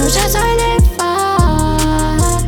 уже свой фак.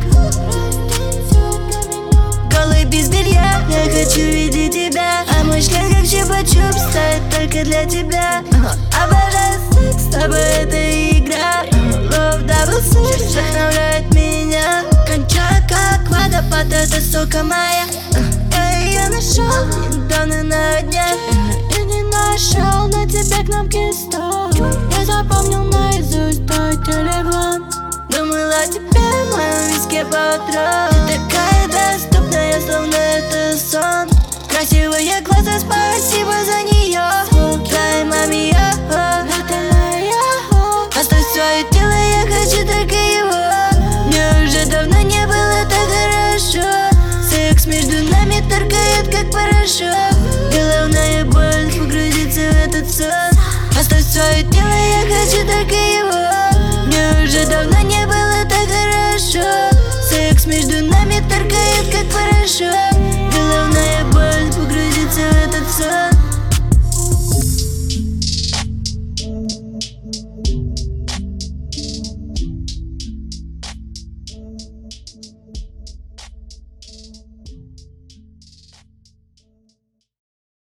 Голый без белья, я хочу видеть тебя. А мой член как чупа-чуп стоит только для тебя. Обожаю секс, с тобой это игра. Love double sex вдохновляет меня. Кончаю как водопад, это сука моя. Я ее нашел недавно на днях. И не нашел на тебе кнопки стоп. Я запомнил наизусть твой телефон. Думала о тебе в моем виске по утру. Ты такая доступная, словно это сон. Красивые глаза, спасибо за нее. Дай маме ее, Да ты моя. оставь свое тело, я хочу только его. Мне уже давно не было так хорошо. Секс между нами торкает как порошок. Головная боль, погрузиться в этот сон. Оставь свое тело, я хочу только его. Мне уже давно не было так хорошо. Секс между нами торкает как порошок. Головная боль, погрузиться в этот сон.